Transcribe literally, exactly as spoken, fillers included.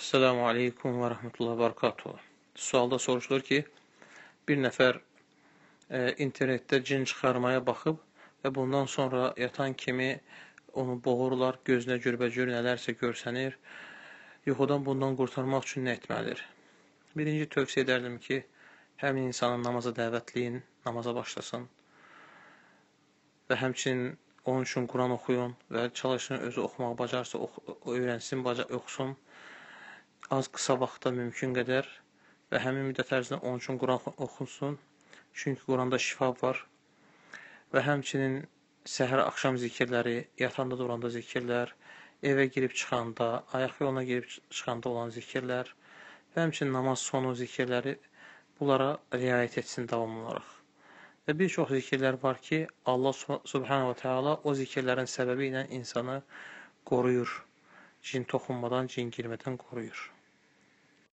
Esselamu aleykum və rəhmətullahi və barakatuhu. Sualda soruşulur ki, bir nəfər e, internetdə cin çıxarmaya baxıb və bundan sonra yatan kimi onu boğurlar, gözünə gürbəcür nələrsə görsənir. Yuxudan bundan qurtarmaq üçün nə etməlidir? Birinci tövsiyə edərdim ki, həmin insanı namaza dəvətləyin, namaza başlasın və həmçinin onun üçün Quran oxuyun və çalışın özü oxumaq bacarsa, ox öyrənsin, oxusun. Az qısa vaxtda mümkün qədər və həmin müddət ərzində onun üçün Quran oxunsun. Çünki Quranda şifa var. Və həmçinin səhər axşam zikirləri, yatanda duranda zikirlər, evə girib çıxanda, ayaq yoluna girib çıxanda olan zikirlər və həmçinin namaz sonu zikirləri, bunlara riayət etsin davamlı olaraq. Və bir çox zikirlər var ki, Allah Subhanahu wa Taala o zikirlərin səbəbi ilə insanı qoruyur. Cin toxunmadan, cin girmədən qoruyur.